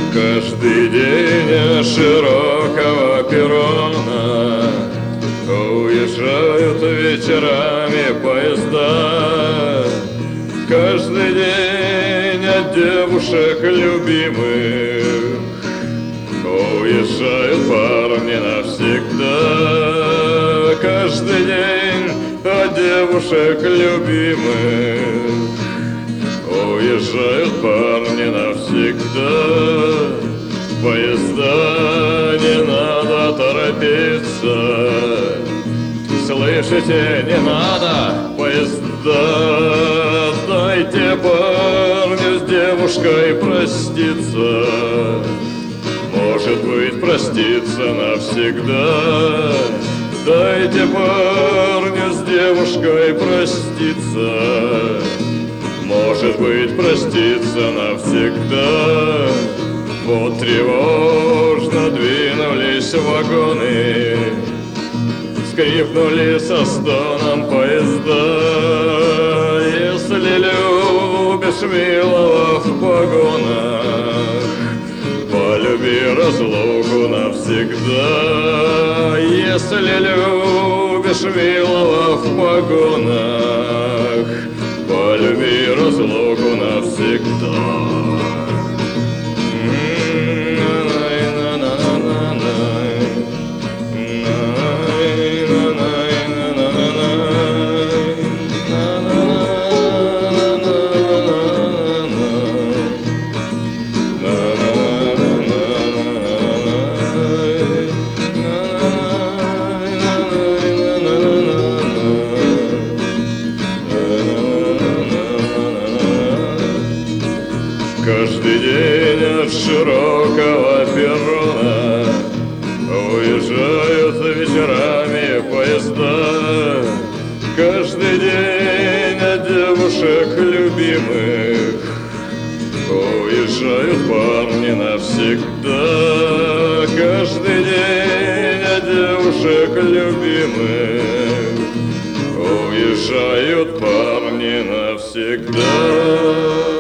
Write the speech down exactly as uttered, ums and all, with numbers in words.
Каждый день от широкого перрона уезжают вечерами поезда. Каждый день от девушек любимых уезжают парни навсегда. Каждый день от девушек любимых уезжают парни навсегда. Поезда, не надо торопиться. Слышите, не надо поезда. Дайте парню с девушкой проститься. Может быть, проститься навсегда. Дайте парню с девушкой проститься. Может быть, проститься навсегда. Вот тревожно двинулись вагоны, скрипнули со стоном поезда. Если любишь милого в погонах, полюби разлуку навсегда. Если любишь милого в погонах, полюби разлуку навсегда. Каждый день от широкого перрона уезжают вечерами поезда. Каждый день от девушек любимых уезжают парни навсегда. Каждый день от девушек любимых уезжают парни навсегда.